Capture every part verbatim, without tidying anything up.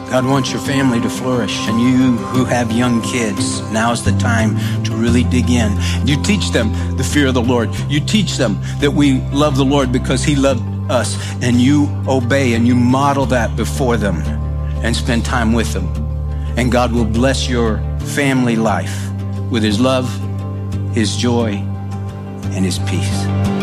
God wants your family to flourish, and you who have young kids, now's the time to really dig in. You teach them the fear of the Lord. You teach them that we love the Lord because he loved us, and you obey and you model that before them and spend time with them. And God will bless your family life with his love, his joy, and his peace.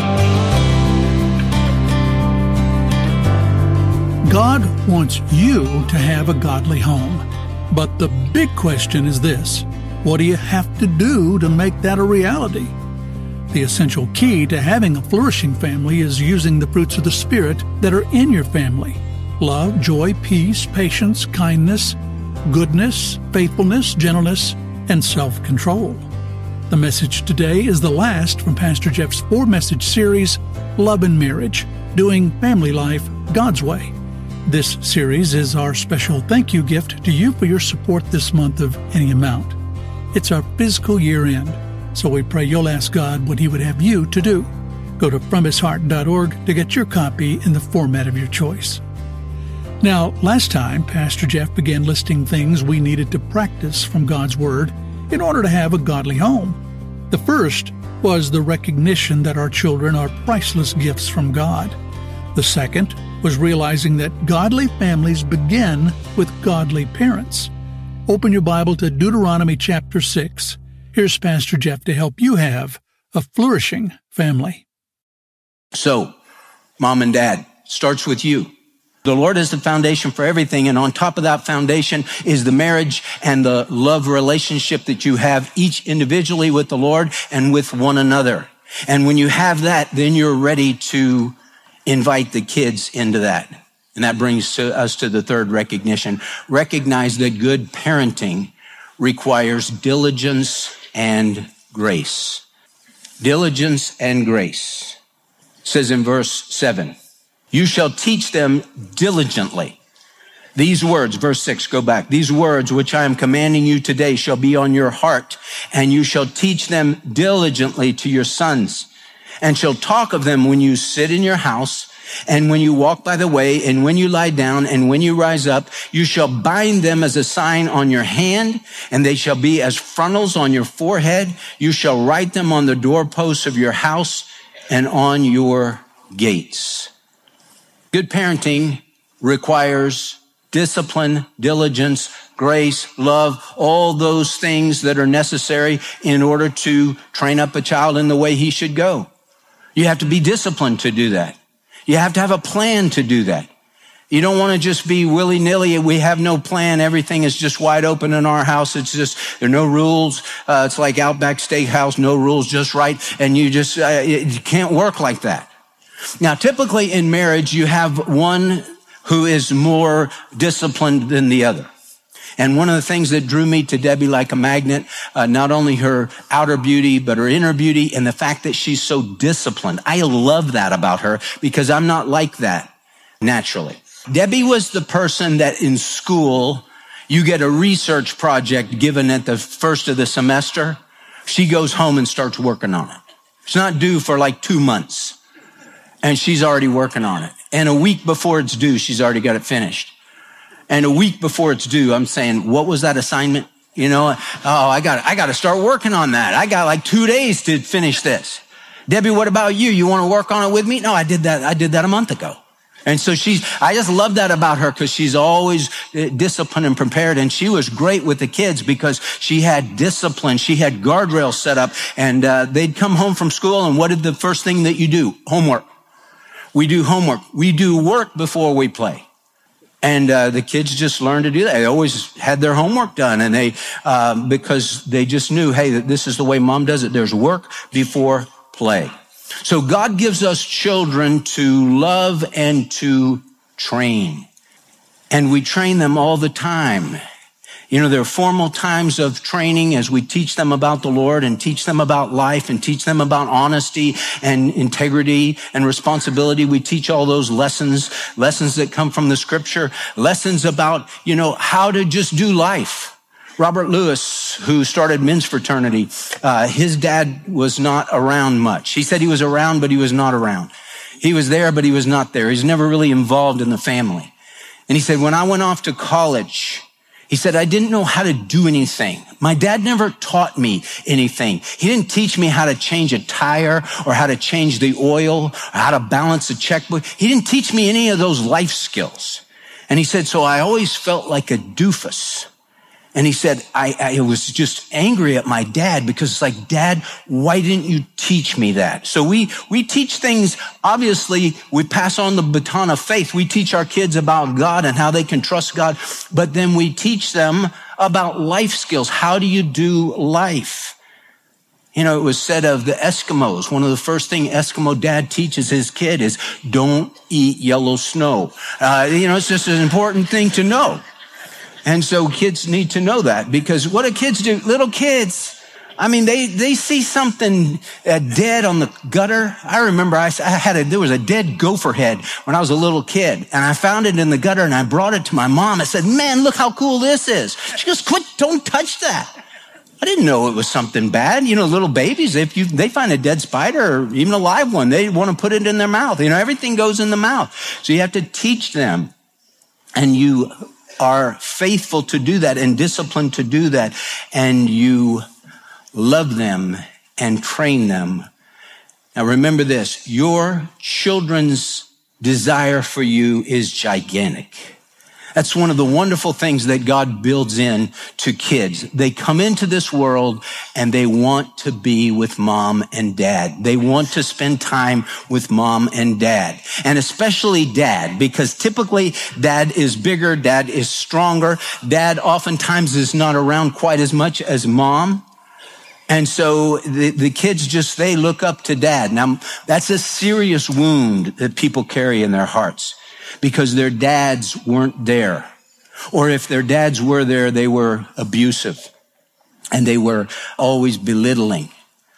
God wants you to have a godly home. But the big question is this: what do you have to do to make that a reality? The essential key to having a flourishing family is using the fruits of the Spirit that are in your family: love, joy, peace, patience, kindness, goodness, faithfulness, gentleness, and self-control. The message today is the last from Pastor Jeff's four-message series, Love and Marriage, Doing Family Life God's Way. This series is our special thank you gift to you for your support this month of any amount. It's our fiscal year end, so we pray you'll ask God what he would have you to do. Go to from his heart dot org to get your copy in the format of your choice. Now, last time, Pastor Jeff began listing things we needed to practice from God's Word in order to have a godly home. The first was the recognition that our children are priceless gifts from God. The second was realizing that godly families begin with godly parents. Open your Bible to Deuteronomy chapter six. Here's Pastor Jeff to help you have a flourishing family. So, mom and dad, starts with you. The Lord is the foundation for everything, and on top of that foundation is the marriage and the love relationship that you have each individually with the Lord and with one another. And when you have that, then you're ready to invite the kids into that. And that brings to us to the third recognition. Recognize that good parenting requires diligence and grace. Diligence and grace. It says in verse seven, you shall teach them diligently. These words, verse six, go back. These words which I am commanding you today shall be on your heart, and you shall teach them diligently to your sons, and shall talk of them when you sit in your house, and when you walk by the way, and when you lie down, and when you rise up. You shall bind them as a sign on your hand, and they shall be as frontals on your forehead. You shall write them on the doorposts of your house and on your gates. Good parenting requires discipline, diligence, grace, love, all those things that are necessary in order to train up a child in the way he should go. You have to be disciplined to do that. You have to have a plan to do that. You don't want to just be willy-nilly. We have no plan. Everything is just wide open in our house. It's just, there are no rules. Uh, it's like Outback Steakhouse, no rules, just right. And you just, uh, it can't work like that. Now, typically in marriage, you have one who is more disciplined than the other. And one of the things that drew me to Debbie like a magnet, uh, not only her outer beauty, but her inner beauty, and the fact that she's so disciplined. I love that about her because I'm not like that naturally. Debbie was the person that in school, you get a research project given at the first of the semester. She goes home and starts working on it. It's not due for like two months. And she's already working on it. And a week before it's due, she's already got it finished. And a week before it's due, I'm saying, what was that assignment? You know, oh, I got, I got to start working on that. I got like two days to finish this. Debbie, what about you? You want to work on it with me? No, I did that. I did that a month ago. And so she's, I just love that about her because she's always disciplined and prepared. And she was great with the kids because she had discipline. She had guardrails set up, and uh, they'd come home from school. And what did the first thing that you do? Homework. We do homework. We do work before we play. And uh, the kids just learned to do that. They always had their homework done, and they uh, because they just knew, hey, that this is the way mom does it. There's work before play. So God gives us children to love and to train, and we train them all the time. You know, there are formal times of training as we teach them about the Lord and teach them about life and teach them about honesty and integrity and responsibility. We teach all those lessons, lessons that come from the scripture, lessons about, you know, how to just do life. Robert Lewis, who started men's fraternity, uh, his dad was not around much. He said he was around, but he was not around. He was there, but he was not there. He's never really involved in the family. And he said, when I went off to college, he said, I didn't know how to do anything. My dad never taught me anything. He didn't teach me how to change a tire or how to change the oil or how to balance a checkbook. He didn't teach me any of those life skills. And he said, so I always felt like a doofus. And he said, I, I was just angry at my dad because it's like, Dad, why didn't you teach me that? So we, we teach things, obviously, we pass on the baton of faith. We teach our kids about God and how they can trust God, but then we teach them about life skills. How do you do life? You know, it was said of the Eskimos, one of the first things Eskimo dad teaches his kid is don't eat yellow snow. Uh, you know, it's just an important thing to know. And so kids need to know that because what do kids do? Little kids, I mean, they, they see something uh, dead on the gutter. I remember I, I had a, there was a dead gopher head when I was a little kid and I found it in the gutter and I brought it to my mom. I said, man, look how cool this is. She goes, quit, don't touch that. I didn't know it was something bad. You know, little babies, if you, they find a dead spider or even a live one, they want to put it in their mouth. You know, everything goes in the mouth. So you have to teach them and you are faithful to do that and disciplined to do that, and you love them and train them. Now remember this, your children's desire for you is gigantic. That's one of the wonderful things that God builds in to kids. They come into this world and they want to be with mom and dad. They want to spend time with mom and dad, and especially dad, because typically dad is bigger, dad is stronger. Dad oftentimes is not around quite as much as mom. And so the, the kids just, they look up to dad. Now that's a serious wound that people carry in their hearts, because their dads weren't there. Or if their dads were there, they were abusive and they were always belittling.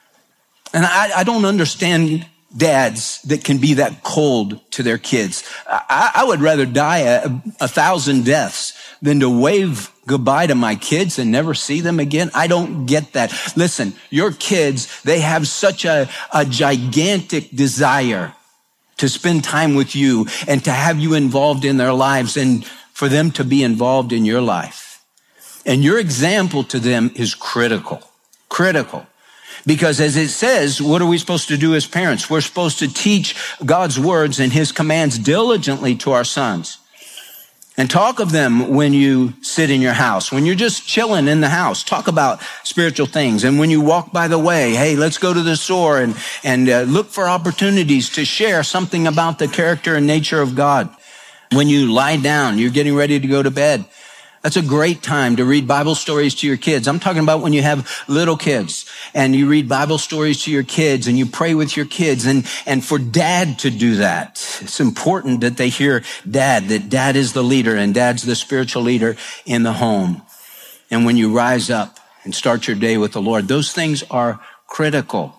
And I, I don't understand dads that can be that cold to their kids. I, I would rather die a, a thousand deaths than to wave goodbye to my kids and never see them again. I don't get that. Listen, your kids, they have such a, a gigantic desire to spend time with you and to have you involved in their lives and for them to be involved in your life. And your example to them is critical, critical. Because as it says, what are we supposed to do as parents? We're supposed to teach God's words and his commands diligently to our sons. And talk of them when you sit in your house, when you're just chilling in the house. Talk about spiritual things. And when you walk by the way, hey, let's go to the store and, and uh, look for opportunities to share something about the character and nature of God. When you lie down, you're getting ready to go to bed. That's a great time to read Bible stories to your kids. I'm talking about when you have little kids and you read Bible stories to your kids and you pray with your kids, and, and for dad to do that. It's important that they hear dad, that dad is the leader and dad's the spiritual leader in the home. And when you rise up and start your day with the Lord, those things are critical.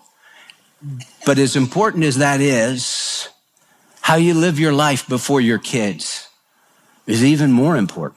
But as important as that is, how you live your life before your kids is even more important.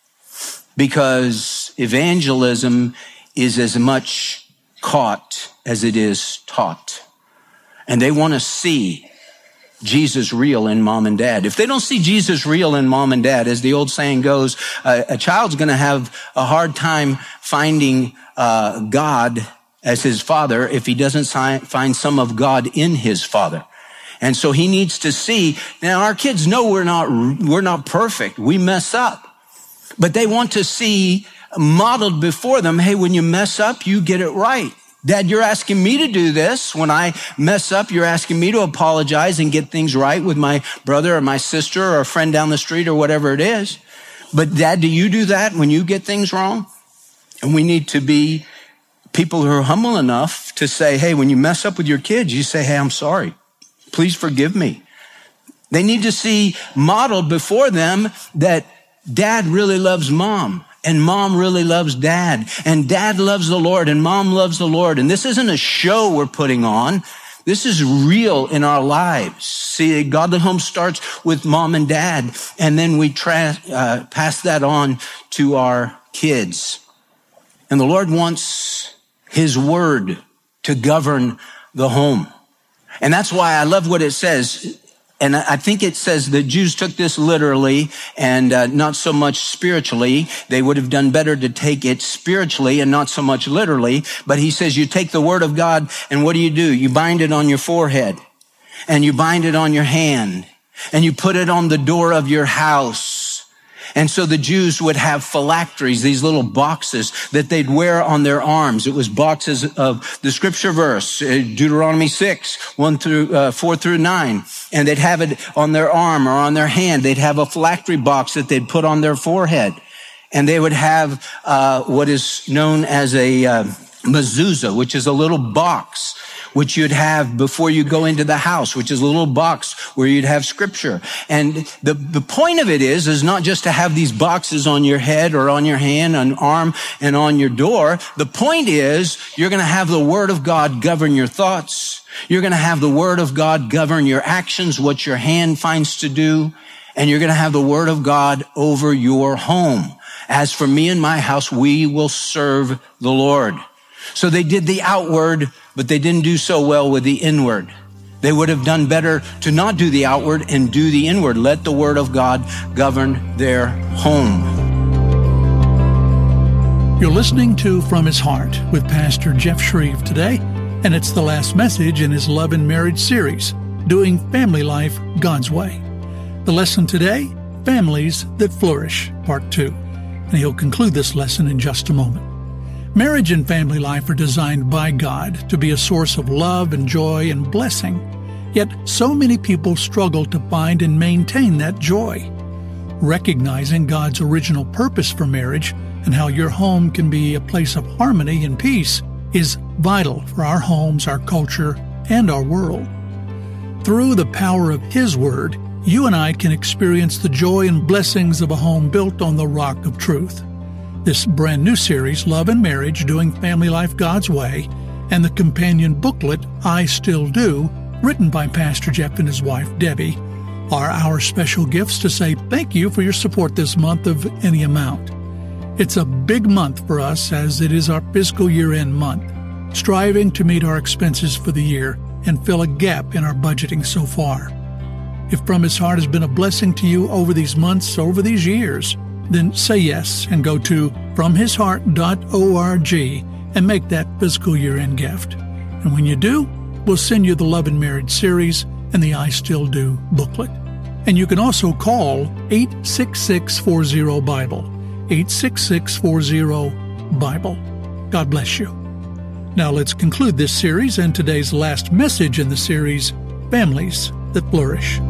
Because evangelism is as much caught as it is taught. And they want to see Jesus real in mom and dad. If they don't see Jesus real in mom and dad, as the old saying goes, uh, a child's going to have a hard time finding uh, God as his father if he doesn't si- find some of God in his father. And so he needs to see. Now our kids know we're not we're not perfect. We mess up. But they want to see modeled before them, hey, when you mess up, you get it right. Dad, you're asking me to do this. When I mess up, you're asking me to apologize and get things right with my brother or my sister or a friend down the street or whatever it is. But Dad, do you do that when you get things wrong? And we need to be people who are humble enough to say, hey, when you mess up with your kids, you say, hey, I'm sorry. Please forgive me. They need to see modeled before them that dad really loves mom, and mom really loves dad, and dad loves the Lord, and mom loves the Lord. And this isn't a show we're putting on. This is real in our lives. See, Godly Home starts with mom and dad, and then we tra- uh, pass that on to our kids. And the Lord wants his word to govern the home. And that's why I love what it says. And I think it says the Jews took this literally and uh, not so much spiritually. They would have done better to take it spiritually and not so much literally. But he says you take the word of God and what do you do? You bind it on your forehead and you bind it on your hand and you put it on the door of your house. And so the Jews would have phylacteries, these little boxes that they'd wear on their arms. It was boxes of the scripture verse, Deuteronomy six, one through, uh, four through nine. And they'd have it on their arm or on their hand. They'd have a phylactery box that they'd put on their forehead. And they would have, uh, what is known as a, uh, mezuzah, which is a little box which you'd have before you go into the house, which is a little box where you'd have scripture. And the, the point of it is, is not just to have these boxes on your head or on your hand, on arm, and on your door. The point is, you're going to have the word of God govern your thoughts. You're going to have the word of God govern your actions, what your hand finds to do. And you're going to have the word of God over your home. As for me and my house, we will serve the Lord. So they did the outward, but they didn't do so well with the inward. They would have done better to not do the outward and do the inward. Let the word of God govern their home. You're listening to From His Heart with Pastor Jeff Shreve today, and it's the last message in his Love and Marriage series, Doing Family Life God's Way. The lesson today, Families That Flourish, Part two. And he'll conclude this lesson in just a moment. Marriage and family life are designed by God to be a source of love and joy and blessing. Yet so many people struggle to find and maintain that joy. Recognizing God's original purpose for marriage and how your home can be a place of harmony and peace is vital for our homes, our culture, and our world. Through the power of His Word, you and I can experience the joy and blessings of a home built on the rock of truth. This brand new series, Love and Marriage, Doing Family Life God's Way, and the companion booklet, I Still Do, written by Pastor Jeff and his wife, Debbie, are our special gifts to say thank you for your support this month of any amount. It's a big month for us as it is our fiscal year-end month, striving to meet our expenses for the year and fill a gap in our budgeting so far. If From His Heart has been a blessing to you over these months, over these years, then say yes and go to from his heart dot org and make that fiscal year-end gift. And when you do, we'll send you the Love and Marriage series and the I Still Do booklet. And you can also call eight six six, four zero, Bible, eight six six, four zero, Bible. God bless you. Now let's conclude this series and today's last message in the series, Families That Flourish.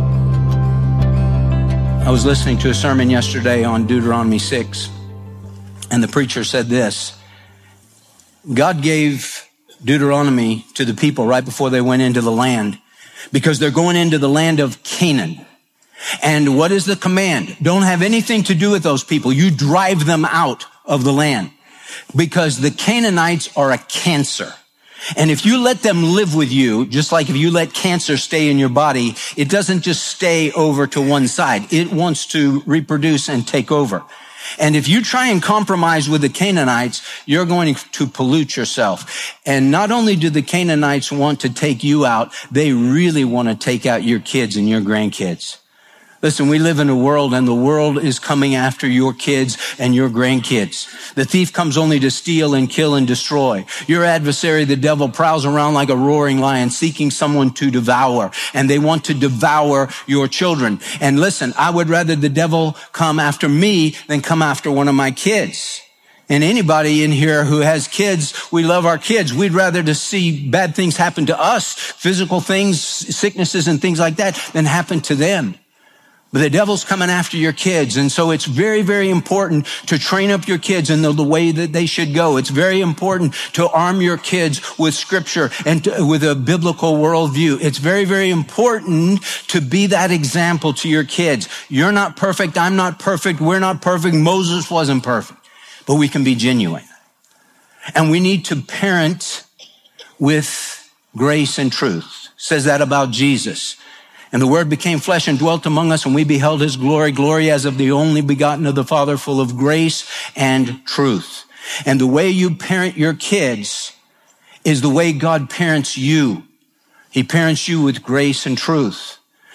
I was listening to a sermon yesterday on Deuteronomy six, and the preacher said this: God gave Deuteronomy to the people right before they went into the land, because they're going into the land of Canaan. And what is the command? Don't have anything to do with those people. You drive them out of the land, because the Canaanites are a cancer. And if you let them live with you, just like if you let cancer stay in your body, it doesn't just stay over to one side. It wants to reproduce and take over. And if you try and compromise with the Canaanites, you're going to pollute yourself. And not only do the Canaanites want to take you out, they really want to take out your kids and your grandkids. Listen, we live in a world, and the world is coming after your kids and your grandkids. The thief comes only to steal and kill and destroy. Your adversary, the devil, prowls around like a roaring lion, seeking someone to devour, and they want to devour your children. And listen, I would rather the devil come after me than come after one of my kids. And anybody in here who has kids, we love our kids. We'd rather to see bad things happen to us, physical things, sicknesses and things like that, than happen to them. But the devil's coming after your kids. And so it's very, very important to train up your kids in the, the way that they should go. It's very important to arm your kids with scripture and to, with a biblical worldview. It's very, very important to be that example to your kids. You're not perfect. I'm not perfect. We're not perfect. Moses wasn't perfect, but we can be genuine. And we need to parent with grace and truth. It says that about Jesus. And the Word became flesh and dwelt among us, and we beheld His glory, glory as of the only begotten of the Father, full of grace and truth. And the way you parent your kids is the way God parents you. He parents you with grace and truth.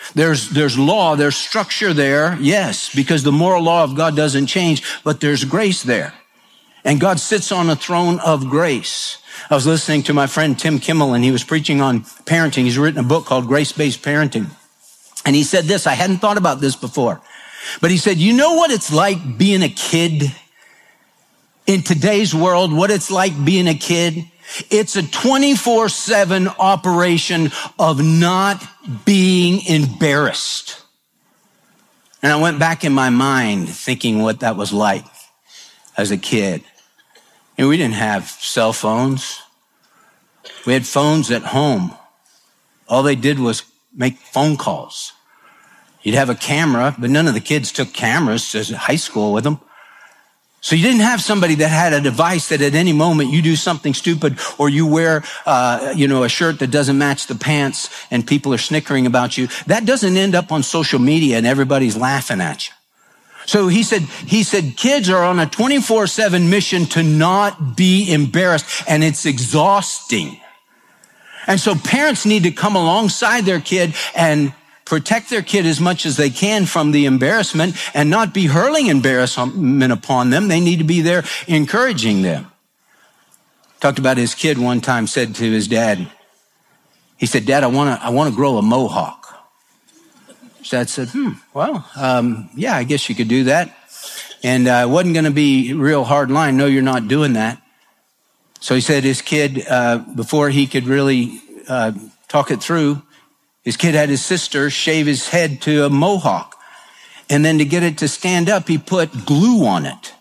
There's, there's law, there's structure there, yes, because the moral law of God doesn't change, but there's grace there. And God sits on a throne of grace. I was listening to my friend Tim Kimmel, and he was preaching on parenting. He's written a book called Grace-Based Parenting. And he said this, I hadn't thought about this before, but he said, you know what it's like being a kid in today's world, what it's like being a kid? It's a twenty-four seven operation of not being embarrassed. And I went back in my mind thinking what that was like as a kid. And we didn't have cell phones. We had phones at home. All they did was make phone calls. You'd have a camera, but none of the kids took cameras to high school with them. So you didn't have somebody that had a device that at any moment you do something stupid or you wear, uh, you know, a shirt that doesn't match the pants and people are snickering about you. That doesn't end up on social media and everybody's laughing at you. So he said, he said, kids are on a twenty-four seven mission to not be embarrassed, and it's exhausting. And so parents need to come alongside their kid and protect their kid as much as they can from the embarrassment and not be hurling embarrassment upon them. They need to be there encouraging them. Talked about his kid one time, said to his dad, he said, Dad, I want to, I want to grow a mohawk. His dad said, hmm, well, um, yeah, I guess you could do that. And uh, it wasn't going to be real hard line. No, you're not doing that. So he said his kid, uh, before he could really uh, talk it through, his kid had his sister shave his head to a mohawk. And then to get it to stand up, he put glue on it.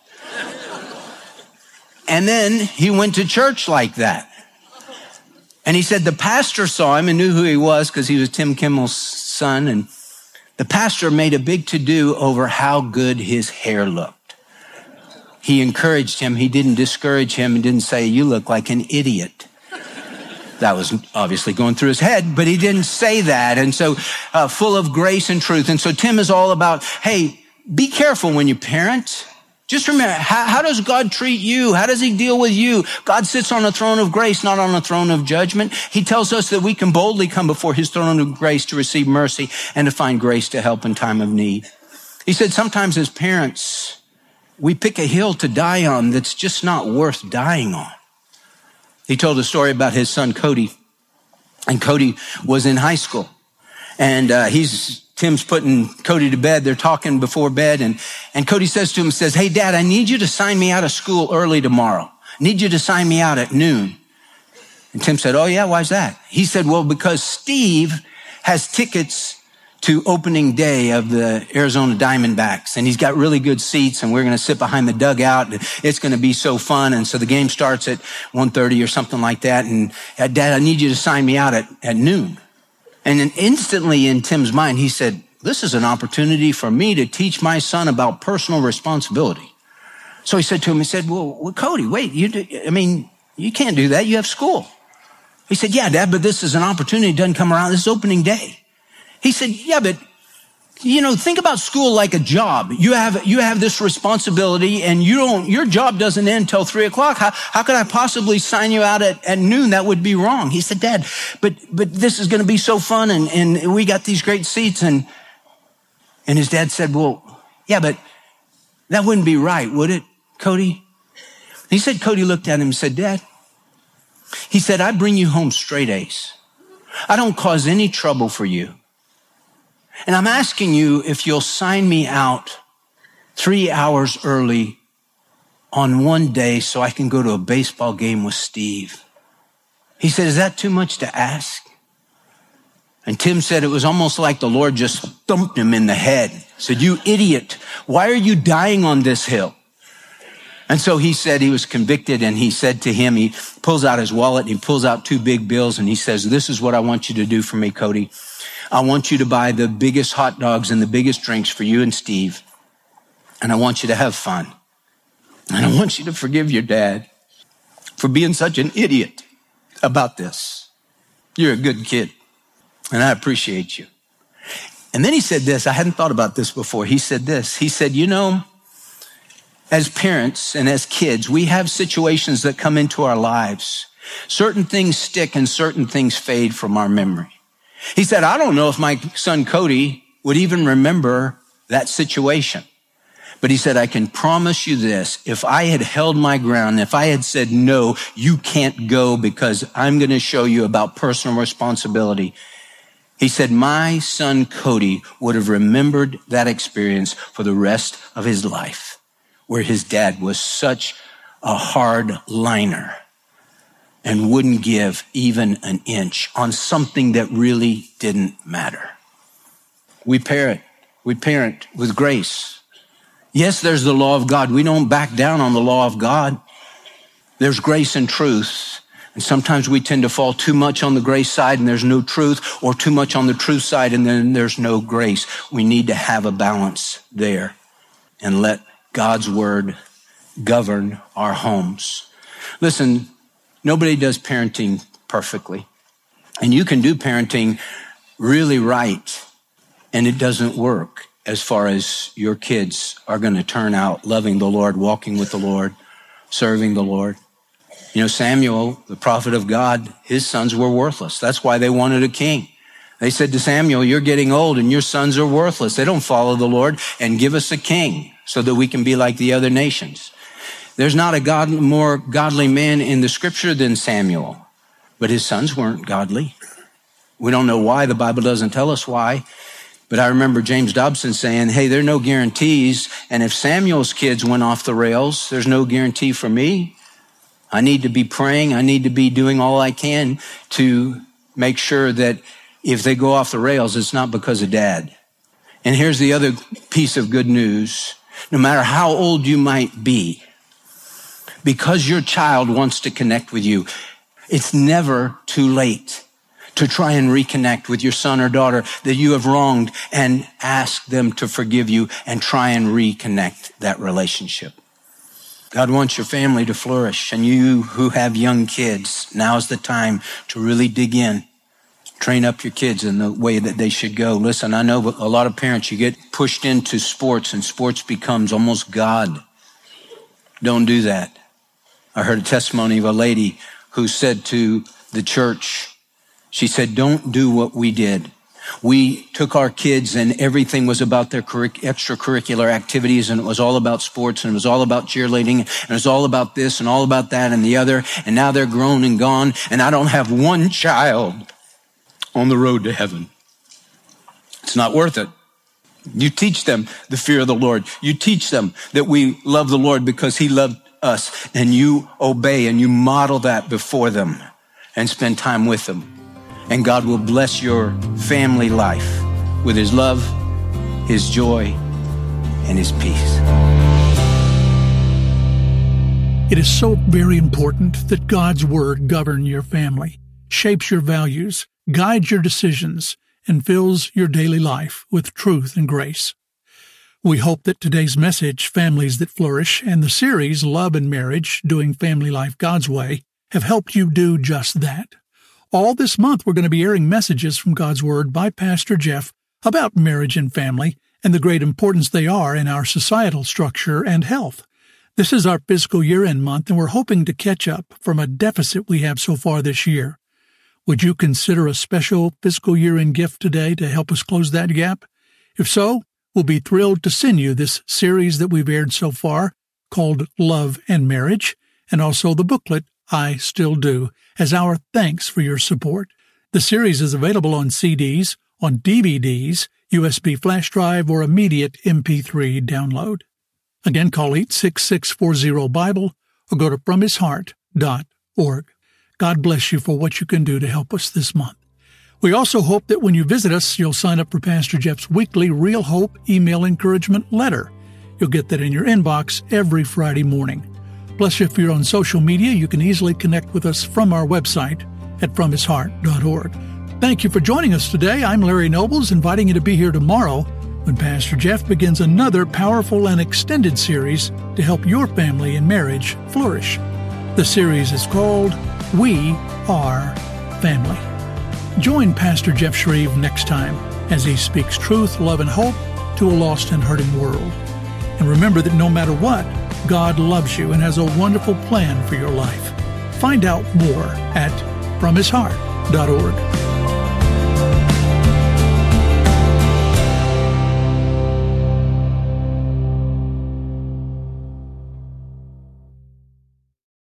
And then he went to church like that. And he said the pastor saw him and knew who he was because he was Tim Kimmel's son. And the pastor made a big to-do over how good his hair looked. He encouraged him. He didn't discourage him and didn't say, you look like an idiot. That was obviously going through his head, but he didn't say that. And so uh, full of grace and truth. And so Tim is all about, hey, be careful when you parent. Just remember, how, how does God treat you? How does he deal with you? God sits on a throne of grace, not on a throne of judgment. He tells us that we can boldly come before his throne of grace to receive mercy and to find grace to help in time of need. He said sometimes as parents, we pick a hill to die on that's just not worth dying on. He told a story about his son, Cody. And Cody was in high school. And uh, he's Tim's putting Cody to bed. They're talking before bed. And, and Cody says to him, says, hey, Dad, I need you to sign me out of school early tomorrow. I need you to sign me out at noon. And Tim said, oh, yeah, why's that? He said, well, because Steve has tickets to opening day of the Arizona Diamondbacks. And he's got really good seats, and we're going to sit behind the dugout. It's going to be so fun. And so the game starts at one thirty or something like that. And Dad, I need you to sign me out at, at noon. And then instantly in Tim's mind, he said, this is an opportunity for me to teach my son about personal responsibility. So he said to him, he said, well, well Cody, wait, you do, I mean, you can't do that. You have school. He said, yeah, Dad, but this is an opportunity. It doesn't come around. This is opening day. He said, yeah, but, you know, think about school like a job. You have, you have this responsibility and you don't, your job doesn't end till three o'clock. How, how could I possibly sign you out at, at noon? That would be wrong. He said, Dad, but, but this is going to be so fun. And, and we got these great seats. And, and his dad said, well, yeah, but that wouldn't be right, would it, Cody? He said, Cody looked at him and said, Dad, he said, I bring you home straight A's. I don't cause any trouble for you. And I'm asking you if you'll sign me out three hours early on one day so I can go to a baseball game with Steve. He said, is that too much to ask? And Tim said it was almost like the Lord just thumped him in the head. Said, you idiot, why are you dying on this hill? And so he said he was convicted, and he said to him, he pulls out his wallet and he pulls out two big bills and he says, this is what I want you to do for me, Cody. I want you to buy the biggest hot dogs and the biggest drinks for you and Steve. And I want you to have fun. And I want you to forgive your dad for being such an idiot about this. You're a good kid, and I appreciate you. And then he said this. I hadn't thought about this before. He said this. He said, you know, as parents and as kids, we have situations that come into our lives. Certain things stick and certain things fade from our memory. He said, I don't know if my son Cody would even remember that situation. But he said, I can promise you this. If I had held my ground, if I had said, no, you can't go because I'm going to show you about personal responsibility. He said, my son Cody would have remembered that experience for the rest of his life, where his dad was such a hard liner and wouldn't give even an inch on something that really didn't matter. We parent, we parent with grace. Yes, there's the law of God. We don't back down on the law of God. There's grace and truth. And sometimes we tend to fall too much on the grace side and there's no truth, or too much on the truth side and then there's no grace. We need to have a balance there and let God's word govern our homes. Listen, nobody does parenting perfectly. And you can do parenting really right and it doesn't work as far as your kids are going to turn out loving the Lord, walking with the Lord, serving the Lord. You know, Samuel, the prophet of God, his sons were worthless. That's why they wanted a king. They said to Samuel, you're getting old and your sons are worthless. They don't follow the Lord, and give us a king so that we can be like the other nations. There's not a God, more godly man in the scripture than Samuel, but his sons weren't godly. We don't know why. The Bible doesn't tell us why. But I remember James Dobson saying, hey, there are no guarantees. And if Samuel's kids went off the rails, there's no guarantee for me. I need to be praying. I need to be doing all I can to make sure that if they go off the rails, it's not because of dad. And here's the other piece of good news. No matter how old you might be, because your child wants to connect with you, it's never too late to try and reconnect with your son or daughter that you have wronged and ask them to forgive you and try and reconnect that relationship. God wants your family to flourish, and you who have young kids, now's the time to really dig in. Train up your kids in the way that they should go. Listen, I know a lot of parents, you get pushed into sports and sports becomes almost God. Don't do that. I heard a testimony of a lady who said to the church, she said, don't do what we did. We took our kids and everything was about their extracurricular activities, and it was all about sports, and it was all about cheerleading, and it was all about this and all about that and the other. And now they're grown and gone, and I don't have one child on the road to heaven. It's not worth it. You teach them the fear of the Lord. You teach them that we love the Lord because he loved us, and you obey and you model that before them and spend time with them. And God will bless your family life with his love, his joy, and his peace. It is so very important that God's word govern your family, shapes your values, guides your decisions, and fills your daily life with truth and grace. We hope that today's message, Families That Flourish, and the series, Love and Marriage, Doing Family Life God's Way, have helped you do just that. All this month, we're going to be airing messages from God's Word by Pastor Jeff about marriage and family and the great importance they are in our societal structure and health. This is our fiscal year-end month, and we're hoping to catch up from a deficit we have so far this year. Would you consider a special fiscal year-end gift today to help us close that gap? If so, we'll be thrilled to send you this series that we've aired so far called Love and Marriage, and also the booklet, I Still Do, as our thanks for your support. The series is available on C Ds, on D V Ds, U S B flash drive, or immediate M P three download. Again, call eight six six four zero Bible or go to from his heart dot org. God bless you for what you can do to help us this month. We also hope that when you visit us, you'll sign up for Pastor Jeff's weekly Real Hope email encouragement letter. You'll get that in your inbox every Friday morning. Plus, if you're on social media, you can easily connect with us from our website at from his heart dot org. Thank you for joining us today. I'm Larry Nobles, inviting you to be here tomorrow when Pastor Jeff begins another powerful and extended series to help your family and marriage flourish. The series is called We Are Family. Join Pastor Jeff Shreve next time as he speaks truth, love, and hope to a lost and hurting world. And remember that no matter what, God loves you and has a wonderful plan for your life. Find out more at from his heart dot org.